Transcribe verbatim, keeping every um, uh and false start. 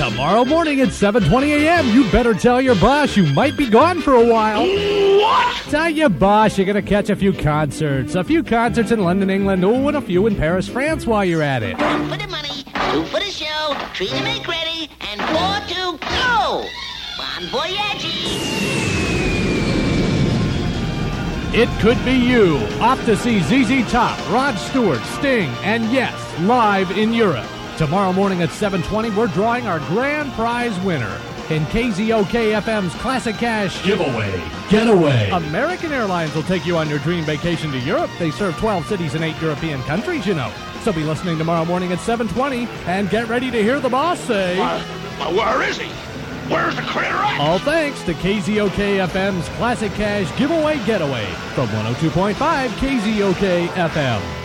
Tomorrow morning at seven twenty a.m., you better tell your boss you might be gone for a while. What? Tell your boss you're going to catch a few concerts. A few concerts in London, England, oh, and a few in Paris, France while you're at it. One for the money, two for the show, three to make ready, and four to go. Bon voyage. It could be you. Off to see Z Z Top, Rod Stewart, Sting, and yes, live in Europe. Tomorrow morning at seven twenty, we're drawing our grand prize winner in K Z O K F M's Classic Cash Giveaway Getaway. American Airlines will take you on your dream vacation to Europe. They serve twelve cities in eight European countries, you know. So be listening tomorrow morning at seven twenty and get ready to hear the boss say... Uh, well, where is he? Where's the critter at? All thanks to K Z O K F M's Classic Cash Giveaway Getaway from one oh two point five K Z O K F M.